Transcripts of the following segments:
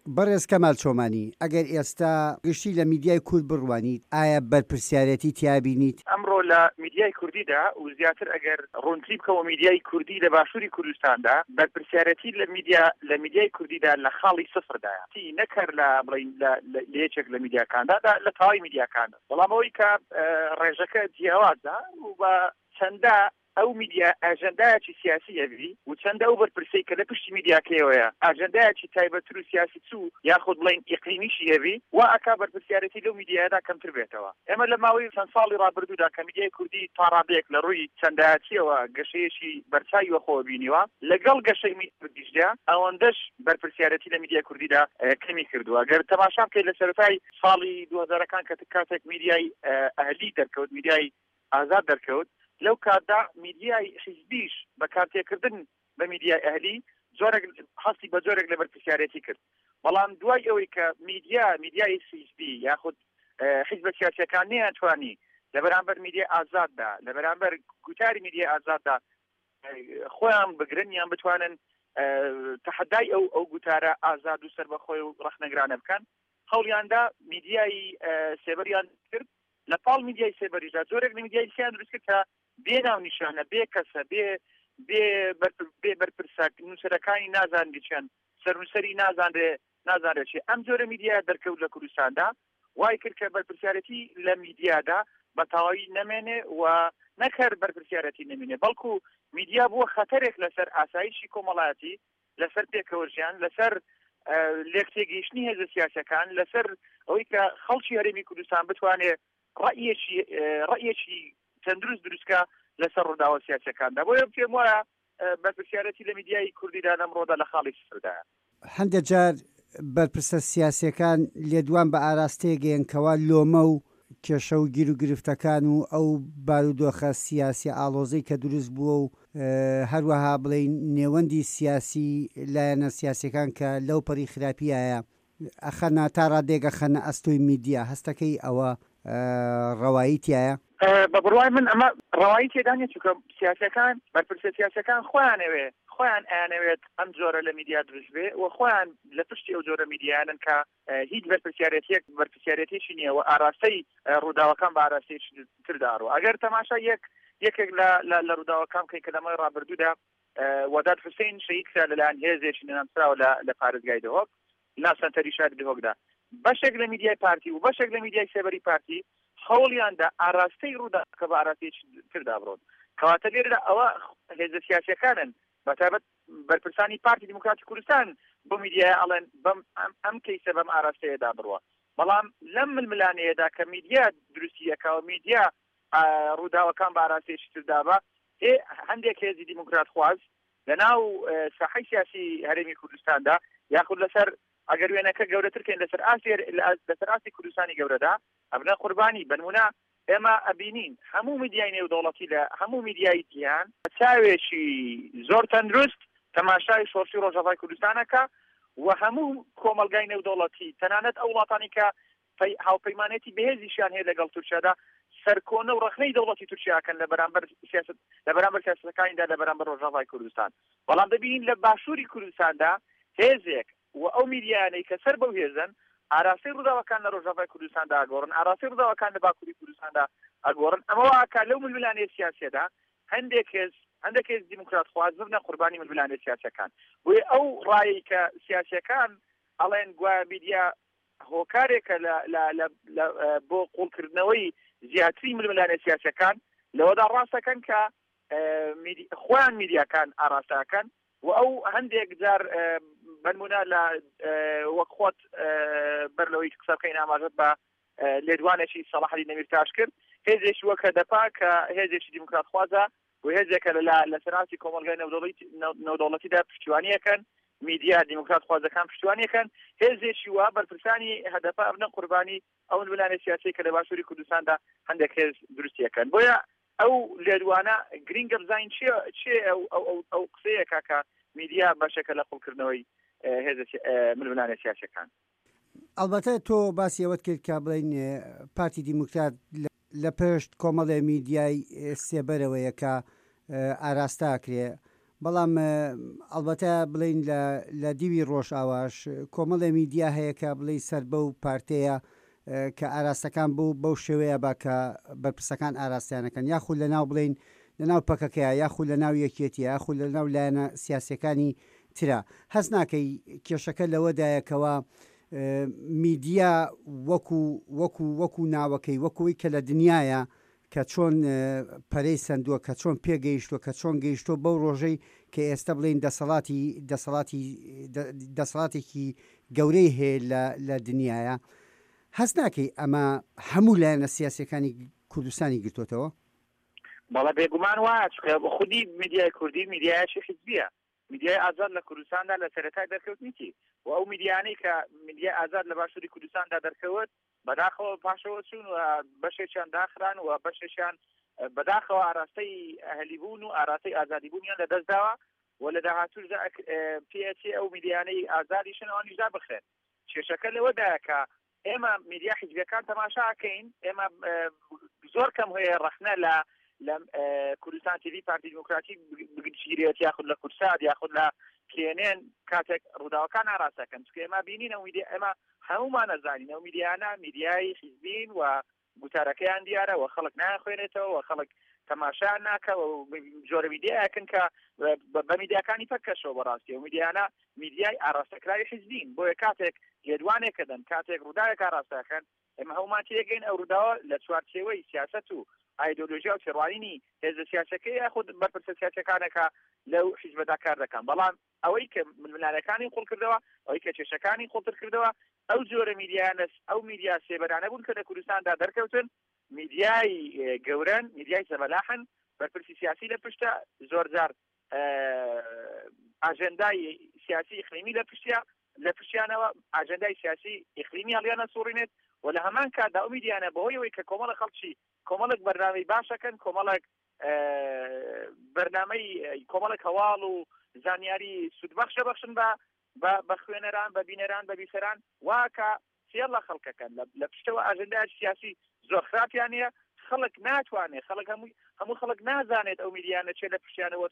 بەڕێز کەمال چۆمانی ئەگەر ئێستا گشتی لە میدیای کورد بڕوانیت ئایا بەرپرسیارەتی تیابینیت؟ ئەمڕۆ لە میدیای کوردیدا و زیاتر ئەگەر ڕوونتری بکەوە میدیای کوردی لە باشووری کوردستاندا بەرپرسیارەتی لە میدیای کوردیدا لە خاڵی سفردایە نەکەر لە یەکێک لە میدیاکاندا لە تەواوی میدیاکاندا بەڵام ئەوەی کە ڕێژەکە جیاوازە و بە چەندە ئەو میدیا ئاژەندایەکی سیاسی هەبی و چەندە ئەو بەرپرسەی کە لە پشتی میدیاکەیەوەیە ئاژەندایەکی تایبەتر و سیاسی چوو یاخود بڵین ئیقلیمیشی هەبی و ئاکا بەرپرسیارەتی لەو میدیادا کەمتر بێتەوە. ئێمە لە ماوەی چەند ساڵی ڕابردوودا کە میدیای کوردی تاڕابێک لە ڕووی چەندایەتیەوە گەشەیەکی بەرچاوی وەخۆوە بینیوە لەگەڵ گەشەی میدیادا ئەوەندەش بەرپرسیارەتی لە میدیای کوردیدا کەمی کردووە. گەر تەماشا بکەیت لە سەرەتای ساڵی 2000ەکان کە کاتێک میدیای ئەهلی دەرکەوت میدیای ئازاد دەرکەوت لەو کاتدا میدیای حیزبیش بە کارتێکردن بە میدیای ئەهلی هەستی بە جۆرێک لە بەرپرسیارەتی کرد. بەڵام دوای ئەوەی کە میدیای حیزبی یاخود حیزبە سیاسیەکان نەیانتوانی لە بەرامبەر میدیای ئازاددا لە بەرامبەر گوتاری میدیای ئازاددا خۆیان بگرن یان بتوانن تەحەدای ئەو گوتارە ئازاد و سەربەخۆی و ڕەخنەگرانە بکەن هەوڵیاندا میدیای سێبەریان کرد لە پاڵ میدیای سێبەریدا جۆرێک لە میدیای سیان دروست کرد کە بێ ناونیشانە بێ کەسە بێ بەرپرسە نووسەرەکانی نازانێت چەند سەرنووسەری نازانێت چێ ئەم جۆرە میدیا دەرکەوت لە کوردستاندا وای کرد کە بەرپرسیارەتی لە میدیادا بە تەواوی نەمێنێ و نەکەر بەرپرسیارەتی نەمێنێ بەڵکو میدیا بووە خەتەرێک لەسەر ئاسایشی کۆمەڵایەتی لەسەر پێکەوەژیان لەسەر لێک تێگەیشتنی هێزە سیاسەکان لەسەر ئەوەی کە خەڵکی هەرێمی کوردستان بتوانێت ڕەیەکی تەندروست دروستکە لەسەر ڕووداوە سیاسەکاندا بۆیە پێم وایە بەرپرسیارەتی لە میدیای کوردیدا لەمڕۆدا لە خاڵی سفردایە. هەندێک جار بەرپرسە سیاسیەکان لێدوان بە ئاراستەیەگەیەنکەوە لۆمە و کێشە و گیر و گرفتەکان و ئەو بارودۆخە سیاسی ئاڵۆزەی کە دروست بووە و هەروەها بڵێن نێوەندی سیاسی لایەنە سیاسیەکان کە لەو پەری خراپیایە ئەخەنە تا ڕادێگە خەنە ئەستۆی میدیا هەستەکەی ئەوە ڕەوایی تایە؟ بە بڕوای من ئەمە ڕەوایی تێدانێت چونکە سیاسەکان بەرپرسە سیاسەکان خۆیان ئەیانەوێت ئەم جۆرە لە میدیا دروست بێ و خۆیان لە پشتی ئەو جۆرە میدیانن کە هیچ بەرپرسیارەتێکی نییە و ئاراستەی ڕووداوەکان بە ئاراستەیەکی ترداڕوە. ئەگەر تەماشا یەکێک لە ڕووداوەکان کەی کە لەمەی ڕابردوودا وەداد حوسێن شەهید کرا لەلایەن هێزێکی نەناسراوە لە پارێزگای دهۆک لا سەنتەری شاری دهۆکدا بەشێک لە میدیای پارتی و بەشێک لە میدیای سێبەری پارتی هەوڵیاندا ئاراستەی ڕوودا کە بە ئاراستەیەکی تردا بڕۆن کەواتە لێرەدا ئەوە هێزە سیاسیەکانن بەتابەت بەرپرسانی پارتی دیموکراتی کوردستان بۆ میدیای ئەڵێن ئەم کەیسە بەم ئاراستەیەدا بڕوە بەڵام لەم ململانەیەدا کە میدیا دروستیەکە و میدیا ڕووداوەکان بە ئاراستەیەکی تردا بە هەندێک هێزی دیموکرات خواز لەناو ساحەی سیاسی هەرێمی کوردستاندا یاخود لەسەر ئەگەر وێنەکە گەورەترکەین لەسەر ئاسی کوردستانی گەورەدا ئەبنە قوربانی بنمونە ئێمە ئەبینین هەموو میدیای نێودەوڵەتی لە هەموو میدیای دیان چاوێکی زۆر تەندروست تەماشای شۆرشی ڕۆژاوای کوردستانەکە و هەموو کۆمەلگای نێودەوڵەتی تەنانەت ئەو وڵاتانی کە هاوپەیمانێتی بەهێزیشیان هەیە لەگەڵ تورکیادا سەرکۆنە و ڕخنەی دەوڵەتی تورکیاکەن لە بەرامبەر سیاسەتەکانیدا لە بەرامبەر ڕۆژاوای کوردستان بەڵام دەبینین لە باشووری کوردستاندا هێزێک و ئەو میدیانەی کە سەر بەو هێزن ئاراستەی ڕووداوەکان لە ڕۆژاوای کوردستاندا ئەگۆڕن ئاراستەی ڕووداوەکان لە باکووری کوردستاندا ئەگۆڕن ئەمەوە ئاکا لەو ململانەیە سیاسیەدا هەندێک هێز دیموکرات خواز ببنە قوربانی ململانەیە سیاسیەکان بۆیە ئەو ڕایەی کە سیاسیەکان ئەڵێن گوایە میدیا هۆکارێکە بۆ قوڵکردنەوەی زیاتری ململانەیە سیاسیەکان لەوەدا ڕاستەکەن کە خۆیان میدیاکان ئاراستەکەن و ئەو هەندێک جار بنمونە لە وەک خۆت بەر لەوەی قسە بکەین ئاماژەت بە لێدوانێکی سەلاحەدین نەمیرتاش کرد هێزێکی وەکە دەپا کە هێزێکی دیموکرات خوازە و هێزێکە لە سەراسی کۆمەلگای نێودەوڵەتیدا پشتیوانیەکەن میدیا دیموکرات خوازەکان پشتیوانیەکەن هێزێکی وا بەرپرسانی هەدەپا ئەبنە قوربانی ئەو ململانەیە سیاسی کە لە باشووری کوردستاندا هەندێک هێز دروستیەکەن بۆیە ئەو لێدوانە گرینگە بزانین چێ ئەو قسەیەکە کە میدیا باشەکە لە قوڵکردنەوەی ململانەیە سیاسیەکان. ئەلبەتە تۆ باسی ئەوەت کرد کە بڵێن پارتی دیموکرات لە پشت کۆمەڵێ میدیای سێبەرەوەیە کە ئاراستاکرێ بەڵام ئەلبەتە بڵین لە دیوی ڕۆژئاواش کۆمەڵێ میدیا هەیە کە بڵێ سەر بەو پارتەیە کە ئاراستەکان بەو شێوەیە باکە بەرپرسەکان ئاراستیانەکەن یاخود لە ناو بڵین لە ناو پەکەکەیە یاخود لە ناو یەکێتی یاخود لە ناو لایەنە سیاسەکانی ترا هەست ناکەی کێشەکە لەوەدایەکەوە میدیا وەکو ناوەکەی وەکوی کە لە دنیاە کە چۆن پەرەی سندووە کە چۆن پێگەیشتوە کە چۆن گەیشتۆ بەو ڕۆژەی کە ئێستا بڵین دەسەڵاتێکی گەورەی هەیە لە دنیاە هەست ناکەی ئەمە هەموو لایەنە سیاسەکانی کوردستانی گرتوتەوە بەڵە بێگومان وایە خودی میدیای کوردی میدیایشی حیزبیە میدیای ئازاد لە کوردستاندا لە سەرەتای دەرکەوتنیتی و ئەو میدیانەی کە میدیای ئازاد لە باشووری کوردستاندا دەرکەوت بەداخەوە پاشەوە چوون و بەشێکیان داخران و بەشێکیان بەداخەوە ئاراستەی ئەهلیبوون و ئاراستەی ئازادیبوونیان لەدەستداوە و لە داهاتوو پێچێ ئەو میدیانەی ئازادیشن ئەوانیشدا بخێن کێشەکە لەوەدایە کە ئێمە میدیا حیزبیەکان تەماشاکەین ئێمە زۆر کەم هەیە ڕەخنە لە کوردستان تیوی پارتی دیموکراتی بگیرێت یاخود لە کورساد یاخود لە کێنێن کاتێک ڕووداوەکان ئاراستەکەن چکە ئێمە بینین ئێمە هەمومان نەزانین ئەو میدیانە میدیای حیزبین و گوتارەکەیان دیارە و خەڵک ناخوێنێتەوە و خەڵک تەماشا ناکەوە و جۆرە میدیاکن کە بە میدیاکانی پەکەشەوە بەڕاستی و میدیانە میدیای ئاراستەکراوی حیزبین بۆیە کاتێک لێدوانێک دەن کاتێک ڕووداوێک ئاراستەکەن ئێمە هەمومان تێگەین ئەو ڕووداوە لە چوارچێوەی سیاست و ئایدۆلۆژیا و تێڕوانینی هێزە سیاسەکەی یاخود بەرپرسە سیاسەکانەکە لەو حیزبەدا کار دەکەن بەڵام ئەوەی کە ململانەکانی خۆڵ کردەوە ئەوەی کە کێشەکانی خۆڵتر کردەوە ئەو جۆرە میدیانە ئەو میدیا سێبەرانە بوون کە لە کوردستاندا دەرکەوتن میدیای گەورن میدیای سەبەلاحن بەرپرسی سیاسی لە پشتە زۆر جار ئاژەندای سیاسی ئیقلیمی لە پشتیانەوە ئاژەندای سیاسی ئیقلیمی هەڵیانە سوڕینێت و لە هەمان کاتدا ئەو میدیانە بەهۆیەوەی کە کۆمەڵە خەڵکی کۆمەڵک بەرنامەی باشەکەن کۆمەڵک بەرنامەی کۆمەڵک هەواڵ و زانیاری سودبەخشە بەخشن بە خوێنەران بە بینەران بە بیسەران واکە فێڵ لە خەڵکەکەن لە پشتەوە ئاژەندای سیاسی زۆر خراپیانەیە خەڵک ناتوانێت خەڵک هەموو خەڵک نازانێت ئەو میدیانە چێ لە پشتیانەوە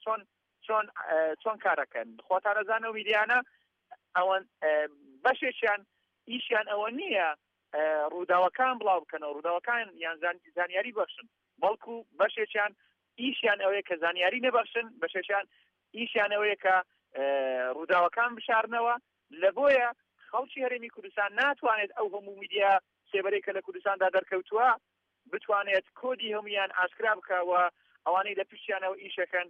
چۆن کارەکەن خۆتارەزان ئەو میدیانە ئەوەن بەشێکیان ئیشیان ئەوە نییە ڕووداوەکان بڵاو بکەنەوە ڕووداوەکان یان زانیاری بەخشن بەڵکو بەشێکیان ئیشیان ئەوەیە کە زانیاری نەبەخشن بەشێکیان ئیشیان ئەوەیە کە ڕووداوەکان بشارنەوە لە بۆیە خەڵکی هەرێمی کوردستان ناتوانێت ئەو هەموو میدیا سێبەرێک کە لە کوردستاندا دەرکەوتووە بتوانێت کۆدی هەمویان ئاشکرا بکەوە ئەوانەی لە پشتیانەوە ئیشەکەن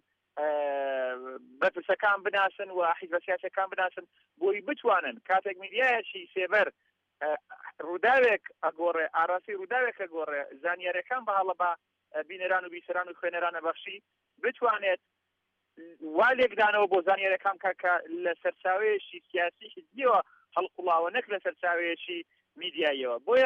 بەرپرسەکان بناسن و حیزبە سیاسیەکان بناسن بۆی بتوانن کاتێک میدیایەکی سێبەر ڕووداوێک ئەگۆڕێ ئاراستی ڕووداوێک ئەگۆڕێ زانیاریەکان بەهاڵە بە بینەران و بیسەران و خوێنەرانە بەخشی بتوانێت وا لێکدانەوە بۆ زانیاریەکان کە لە سەرچاوەیەشی سیاسی حیزبیەوە هەڵقوڵاوە نەک لە سەرچاوەیەشی میدیایەوە بۆیە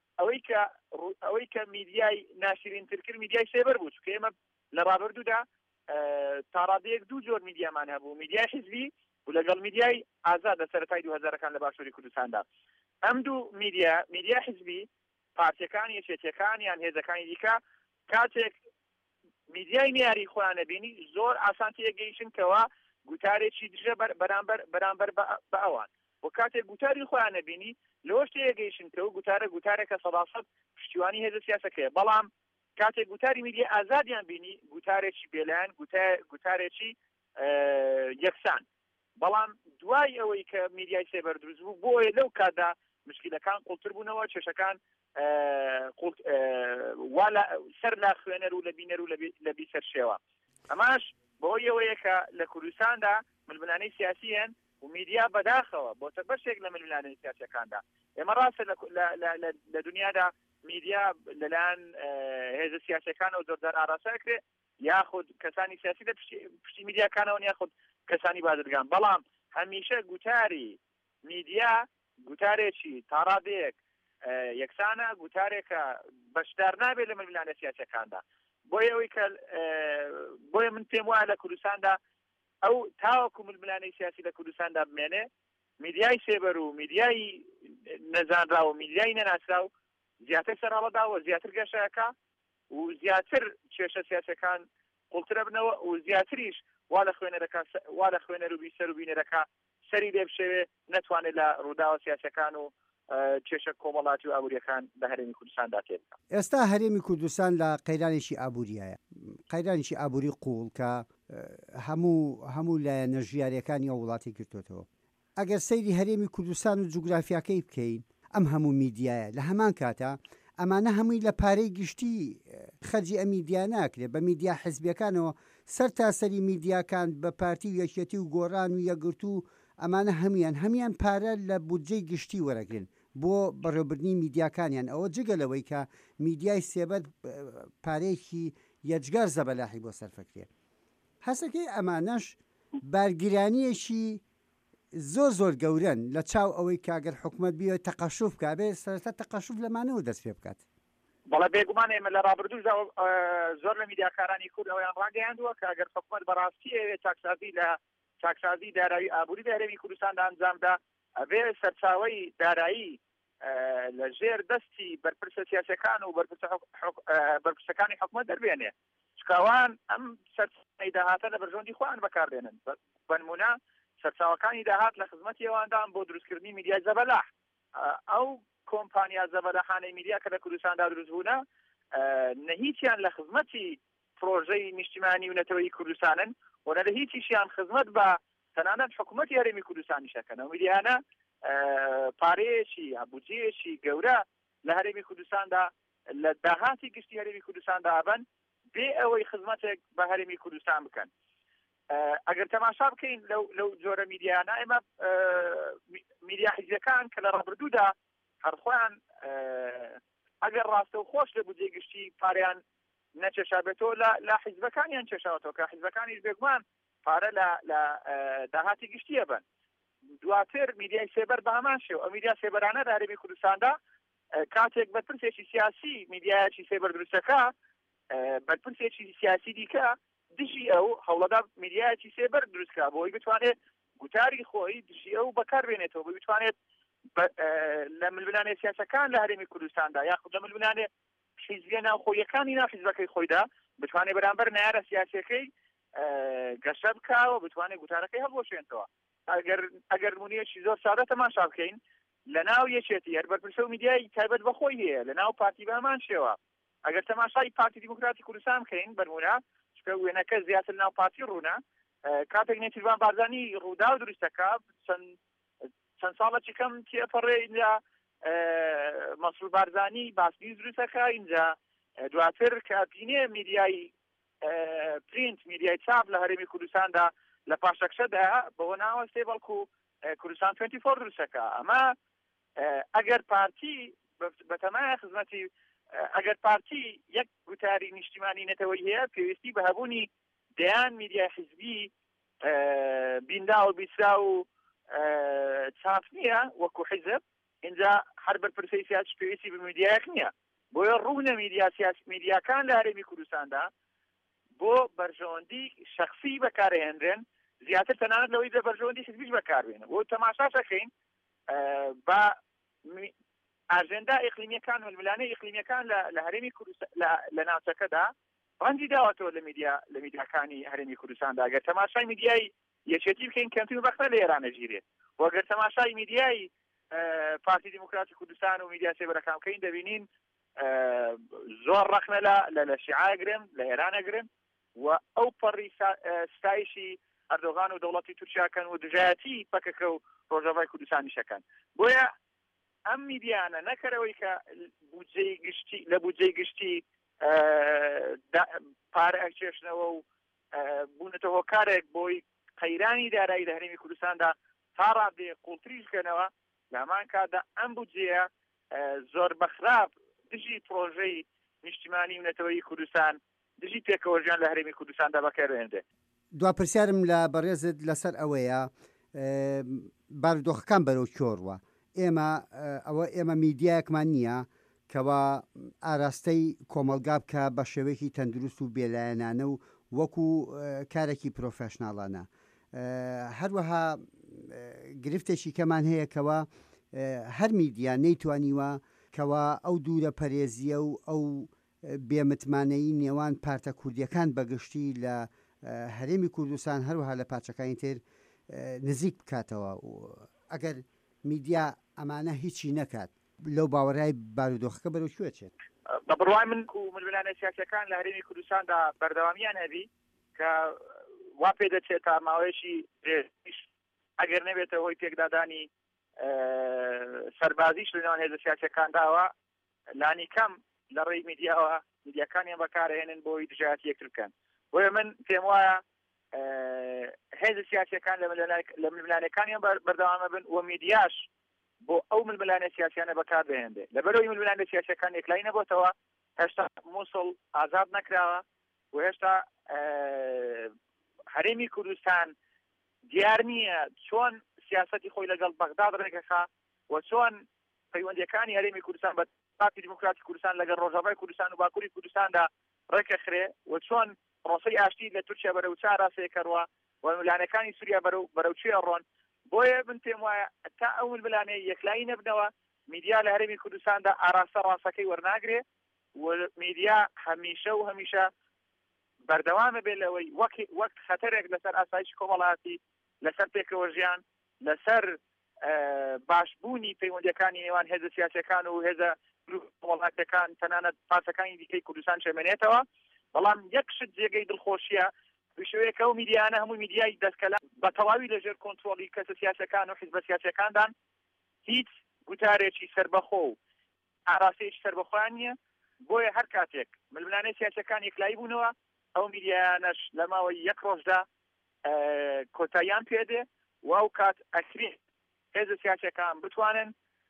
ئەوەی کە میدیای ناشرینتر کرد میدیای سێبەر بوو چکە ئێمە لە ڕابردوودا تا ڕادەیەک دوو جۆر میدیامان هەبوو میدیای حیزبی و لەگەڵ میدیای ئازاد لە سەرەتای 2000ەکان لە باشووری کوردستاندا ئەم دوو میدیا حیزبی پارتیەکان یەکێتیەکان یان هێزەکانی دیکە کاتێک میدیای نیاری خۆیانە بینی زۆر ئاسان تێگەیشتن کەەوە گوتارێکی دژە بەرامبەر بە ئەوان و کاتێک گوتاری خۆیانە بینی لەوە تێگەیشتن کەەوە گوتارێکە سەداسەد پشتیوانی هێزە سیاسەکەیە بەڵام کاتێک گوتاری میدیا ئازادیان بینی گوتارێکی بێلایەن گوتارێکی یەکسان بەڵام دوای ئەوەی کە میدیای سێبەر دروست بوو بۆیە لەو کاتدا مشکلەکان قوڵتر بوونەوە کێشەکان سەر لا خوێنەر و لە بینەر و لە بیسەر شێوە ئەماش بۆی ئەوەیە کە لە کوردستاندا ململانەی سیاسیەن و میدیا بەداخەوە بۆتە بەشێک لە ململانەی سیاسیەکاندا ئێمە ڕاستە لە دنیادا میدیا لەلایەن هێزە سیاسەکانەوە زۆرجار ئاراساکرێ یاخود کەسانی سیاسی لە پشتی میدیاکانەوە یاخود کەسانی بازرگان بەڵام هەمیشە گوتاری میدیا گوتارێکی تاڕادەیەک یەکسانە گوتارێکە بەشدار نابێت لە ململانە سیاسەکاندا بۆیە ئەوەی کە بۆیە من پێم وایە لە کوردستاندا ئەو تاوەکو ململانەی سیاسی لە کوردستاندا بمێنێ میدیای سێبەر و میدیای نەزانرا و میدیای نەناسرا و زیاتر سەرهەڵەداوە زیاتر گەشەکە و زیاتر کێشە سیاسەکان قوڵترە بنەوە و زیاتریش وا لە خوێنەر و بیسەر و بینەرەکە سەری لێ بشێوێ نەتوانێت لە ڕووداوە سیاسەکان و کێشە کۆمەڵاتی و ئابوووریەکان لە هەرێمی کوردستاندا تێبکە. ئێستا هەرێمی کوردستان لە قەیرانێکی ئابووریایە، قەیرانێکی ئابووری قوڵ کە هەموو لایەنە ژیاریەکانی ئەو وڵاتی گرتوێتەوە. ئەگەر سەیری هەرێمی کوردستان و جوگرافیاکەی بکەین ئەم هەموو میدیایە لە هەمان کاتە ئەمانە هەمووی لە پارەی گشتی خەرجی ئەم میدیا ناکرێت بە میدیا حیزبیەکانەوە سەر تاسەری میدیاکان بە پارتی و یەکێتی و گۆڕان و یەکگرت و ئەمانە هەمیان پارە لە بودجەی گشتی وەرەگرن بۆ بەڕێوەبردنی میدیاکانیان. ئەوە جگەلەوەی کە میدیای سێبەر پارەیەکی یەجگار زەبەلاحی بۆ سەرفەکرێ. هەسەکەی ئەمانەش بارگرانیەکی زۆر گەورن لە چاو ئەوەی کاگەر حکومت بیوە تەقەشوف بکە بێ سەرەتا تەقەشوف لەمانەوە دەست پێ بکات. بەڵێ بێگومان ئێمە لە ڕابردوو زۆر لە میدیاکارانی کورد ئەویان ڕاگەیاندووە کە ئەگەر حکومت بەڕاستی چاکسازی دارایی ئابووری لە هەرێمی کوردستاندا ئەنجامدا ئەبێ سەرچاوەی دارایی لە ژێر دەستی بەرپرسە سیاسەکان و بەرپرسەکانی حکومت دەربێنێ. چکاوان ئەم سەرچاوەی داهاتە لە بەرژۆندی خۆیان بەکاردێنن. بەنمونە سەرچاوەکانی داهات لە خزمەتی ئەوەندان بۆ دروستکردنی میدیای زەبەلاح. ئەو کۆمپانیا زەبەلاحانەی میدیا کە لە کوردستاندا دروست بوونە نەهیچیان لە خزمەتی پرۆژەی نیشتیمانی و نەتەوەیی کوردستانن و نە لە هیچیشیان خزمەت بە تەنانەت حکومەتی هەرێمی کوردستانیشەکەن. ئەو میدیانە پارەیەکی بودجەیەکی گەورە لە هەرێمی کوردستاندا لە داهاتی گشتی هەرێمی کوردستاندا ئەبەن بێ ئەوەی خزمەتێک بە هەرێمی کوردستان بکەن. ئەگەر تەماشا بکەین لەو جۆرە میدیانە ئێمە میدیا حیزبیەکان کە لە ڕابردوودا هەرخۆیان ئەگەر ڕاستە و خۆش لە بودجەی گشتی پارەیان نەچێشابێتەوە لە حیزبەکانیان چێشاوەتەوە کە حیزبەکانیش بێگومان پارە لە داهاتی گشتیە بن. دواتر میدیای سێبەر بە هەمان شێوە ئەو میدیا سێبەرانە لە هەرێمی کوردستاندا کاتێک بەرپرسێکی سیاسی میدیایەکی سێبەر دروستەکە بەرپرسێکی سیاسی دیکە دژی ئەو هەوڵەدا میدیایەکی سێبەر دروستکە بۆی بتوانێت گوتاری خۆی دژی ئەو بەکاربێنێتەوە بۆی بتوانێت لە ململانێ سیاسەکان لە هەرێمی کوردستاندا یاخود لە ململانێ حیزبیە ناوخۆیەکانی ناحیزبەکەی خۆیدا بتوانێت بەرامبەر نارە سیاسەکەی گەشە بکاوە بتوانێت گوتارەکەی هەڵبۆشێنەوە. ئەگەر نمونەیەکی زۆر سادە تەماشا بکەین لە ناو یەکێتی هەر بەرپرسە و میدیای تایبەت بەخۆی هەیە لە ناو پارتی بە هەمان شێوە. ئەگەر تەماشای پارتی دیموکراتی کوردستان بکەین بەرمونە چکە وێنەکە زیاتر ناو پارتی ڕوونە کاتێک نێچیروان بارزانی ڕوودا و دروستەکە چەند ساڵێکی کەم تێپەڕێ اینجا مەسعود بارزانی باسنی دروستەکە اینجا دواتر کە بینێ میدیای پرینت میدیای چاپ لە هەرێمی کوردستاندا لە پاشەکشەدا بەوە ناوەستێ بەڵکو کوردستان 24 دروستەکە. ئەمە ئەگەر پارتی بەتەمایە خزمەتی ئەگەر پارتی یەک گوتاری نیشتیمانی نەتەوەی هەیە پێویستی بە هەبوونی دەیان میدیای حیزبی بیندا و بیسرا و چاپ نییە وەکو حیزب اینجا هەر بەرپرسەی سیاسی پێویستی بە میدیایەک نییە. بۆیە ڕوونە میدیاکان لە هەرێمی کوردستاندا بۆ بەرژەوەندی شەخسی بەکارهێنرێن زیاتر تەنانەت لەوەی لە بەرژەوەندی حیزبیش بەکاربێنن. بۆ تەماشاشەکەین بە ئاژێندا ئیقلیمیەکان ململانەی ئیقلیمیەکان لە هەرێمی کوردستان لە ناوچەکەدا ڕەنجی داوەتەوە لە میدیاکانی هەرێمی کوردستاندا. ئەگەر تەماشای میدیای یەکێتی بکەین کەمتر بەختە لە ئێرانە ژیرێت و ئەگەر تەماشای میدیای پارتی دیموکراتی کوردستان و میدیا سێبەرەکان بکەین دەبینین زۆر ڕەخنە لە شیعاگرن لە ئێرانەگرن و ئەو پەڕی ستایشی ئەردۆغان و دەوڵەتی تورکیاکەن و دژایەتی پەکەکە و ڕۆژاوای کوردستانیشەکەن. بۆیە ئەم میدیانە نەکەرەوەی کە لە بودجەی گشتی پارە ئەکێشنەوە و بوونەتە هۆکارێک بۆی قەیرانی دارایی لە هەرێمی کوردستاندا تا ڕادێ قوڵتریشکەنەوە لەمان کاتدا ئەم بودجەیە زۆر بەخراپ دژی پرۆژەی نیشتیمانی و نەتەوەیی کوردستان دژی پێکەوەژیان لە هەرێمی کوردستاندا بەکارهێنرێت. دوپرسیارم لە بەڕێزت لەسەر ئەوەیە بارودۆخەکان بەرەو کۆڕوە ئێمە میدیایەکمان نییە کەوا ئاراستەی کۆمەلگا بکە بە شێوەیەکی تەندروست و بێلایەنانە و وەکو کارێکی پرۆفێشناڵانە. هەروەها گرفتێکی کەمان هەیە کەوا هەر میدیا نەیتوانیوە کەوا ئەو دوورە پەرێزیە و ئەو بێمتمانەی نێوان پارتە کوردیەکان بەگشتی لە هەرێمی کوردستان هەروەها لە پارچەکانی تر نزیک بکاتەوە ئەگەر میدیا ئەمانە هیچی نەکات لەو باوەڕای بارودۆخەکە بەرەو کوێچێت بە بڕوای من و ململانە سیاسەکان لە هەرێمی کوردستاندا بەردەوامیان هەبی کە وا پێ دەچێت تا ماوەیەشی ئەگەر نەبێتە هۆی پێکدادانی سەربازیش لەنێوان هێزە سیاسەکانداوە لانی کەم لە ڕێی میدیاوە میدیاکانیان بەکارهێنن بۆی دژایەتی یەکتر بکەن بۆیە من پێم وایە هێزە سیاسەکان لە ململانەکانیان بەردەوامە بن و میدیاش بۆ ئەو ململانە سیاسیانە بەکار دەهێنێت لەبەرەوەی ململانە سیاسەکان یەکلای نەبووتەوە هێشتا مووسڵ ئازاد نەکراوە و هێشتا هەرێمی کوردستان دیار نییە چۆن سیاسەتی خۆی لەگەڵ بەغداد ڕێگەخا و چۆن پەیوەندیەکانی هەرێمی کوردستان بە پارتی دیموکراتی کوردستان لەگەڵ ڕۆژاوای کوردستان و باکووری کوردستاندا ڕێکەخرێ و چۆن ڕۆسەی ئاشتی لە تورکیا بەرەو چا ڕاستەیەکەڕوە و ململانەکانی سووریا بەرەو کوێ ڕۆن بۆیە من پێم وایە تا ئەو ململانەیە یەکلایی نەبنەوە میدیا لە هەرێمی کوردستاندا ئاراستە ڕاستەکەی وەرناگرێ و میدیا هەمیشە بەردەوامە بێت لەوەی وەک خەتەرێک لەسەر ئاسایشی کۆمەڵایەتی لەسەر پێکەوە ژیان لەسەر باشبوونی پەیوەندیەکانی نێوان هێزە سیاسەکان و هێزە وڵاتەکان تەنانەت پاسەکانی دیکەی کوردستان شەمێنێتەوە بەڵام یەک شت جێگەی دڵخۆشیە بشوەیەکە و میدیانە هەموو میدیای دەستکەلا بە تەواوی لەژێر کۆنتڕۆڵی کەسە سیاسەکان و حیزبە سیاسەکاندان هیچ گوتارێکی سەربەخۆ و ئاراستەیەکی سەربەخۆیان نییە بۆیە هەر کاتێک ململانەی سیاسەکان یەکلایی بوونەوە ئەو میدیانەش لە ماوەی یەک ڕۆژدا کۆتاییان پێدێ و ئەو کات ئەکرێ هێزە سیاسەکان بتوانن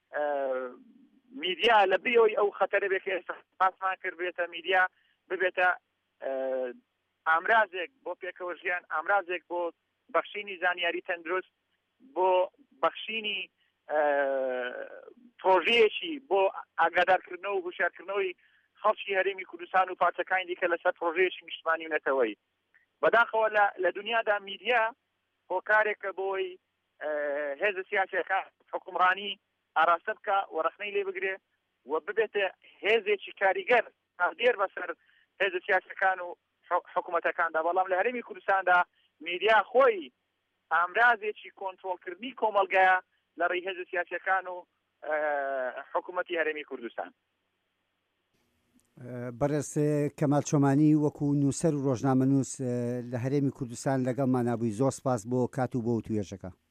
میدیا لە بێەوەی ئەو خەتەرە بێت کە ئێستا پاسمان کرد بێتە میدیا ببێتە ئامرازێک بۆ پێکەوە ژیان ئامرازێک بۆ بەخشینی زانیاری تەندروست بۆ بەخشینی پرۆژەیەکی بۆ ئاگادارکردنەوە و هوشیارکردنەوەی خەڵکی هەرێمی کوردستان و پارچەکانی دیکە لەسەر پرۆژەیەکی نیشتمانی و نەتەوەی بەداخەوە لە دنیادا میدیا هۆکارێکە بۆی هێزە سیاسەکان حکومڕانی ئاراستە بکە و ڕخنەی لێ بگرێ و ببێتە هێزێکی کاریگەر دێر بەسەر هێزە سیاسەکان و حکوومەتەکاندا بەڵام لە هەرێمی کوردستاندا میدیا خۆی ئامرازێکی کۆنتڕۆڵکردنی کۆمەلگایە لە ڕێی هێزە سیاسەکان و حکوومەتی هەرێمی کوردستان بەڕێز کەمال چۆمانی وەکو نووسەر و ڕۆژنامەنووس لە هەرێمی کوردستان لەگەڵمان نبووی زۆر سپاس بۆ کات و بۆ توێژەکە